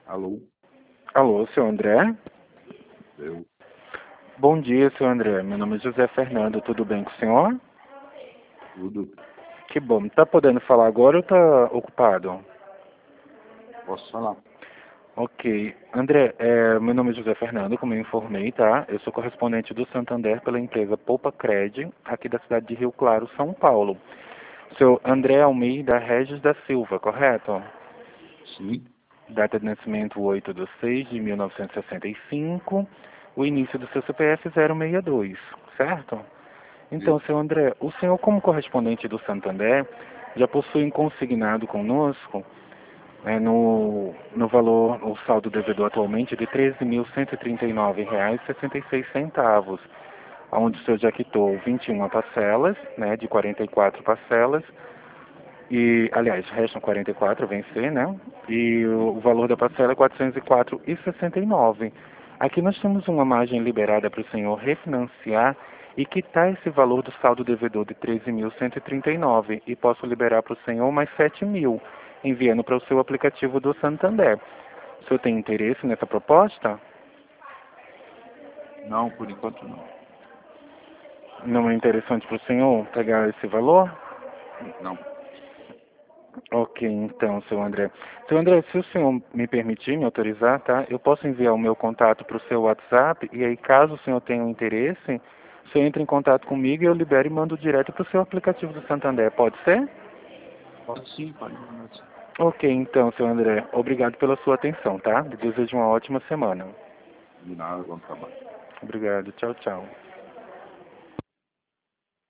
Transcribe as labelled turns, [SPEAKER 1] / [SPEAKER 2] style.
[SPEAKER 1] Alô,
[SPEAKER 2] Alô, seu André?
[SPEAKER 1] eu,
[SPEAKER 2] Bom dia, seu André. Meu nome é José Fernando. Tudo bem com o senhor?
[SPEAKER 1] tudo,
[SPEAKER 2] Que bom. Tá podendo falar agora ou tá ocupado?
[SPEAKER 1] posso falar?
[SPEAKER 2] Ok. André, meu nome é José Fernando, como eu informei, tá? Eu sou correspondente do Santander pela empresa Poupa Cred, aqui da cidade de Rio Claro, São Paulo. Seu André Almeida Regis da Silva, correto?
[SPEAKER 1] Sim,
[SPEAKER 2] Data de nascimento 8/6/1965. O início do seu CPF 062, certo? Então,
[SPEAKER 1] isso.
[SPEAKER 2] seu André, o senhor, como correspondente do Santander, já possui um consignado conosco no valor, o saldo devedor atualmente de R$ 13.139,66, onde o senhor já quitou 21 parcelas, né, de 44 parcelas, e, aliás, restam 44 a vencer, né, e o valor da parcela é R$ 404,69. Aqui nós temos uma margem liberada para o senhor refinanciar e quitar esse valor do saldo devedor de 13.139 e posso liberar para o senhor mais 7.000, enviando para o seu aplicativo do Santander. O senhor tem interesse nessa proposta?
[SPEAKER 1] Não, por enquanto não.
[SPEAKER 2] Não é interessante para o senhor pegar esse valor?
[SPEAKER 1] Não,
[SPEAKER 2] Ok, então, seu André. Seu André, se o senhor me permitir, me autorizar, tá? Eu posso enviar o meu contato para o seu WhatsApp e aí, caso o senhor tenha um interesse, o senhor entra em contato comigo e eu libero e mando direto para o seu aplicativo do Santander. Pode ser?
[SPEAKER 1] pode sim, pode mandar sim.
[SPEAKER 2] Ok, então, seu André. Obrigado pela sua atenção, tá? Desejo uma ótima semana.
[SPEAKER 1] De nada, bom trabalho.
[SPEAKER 2] Obrigado. Tchau, tchau.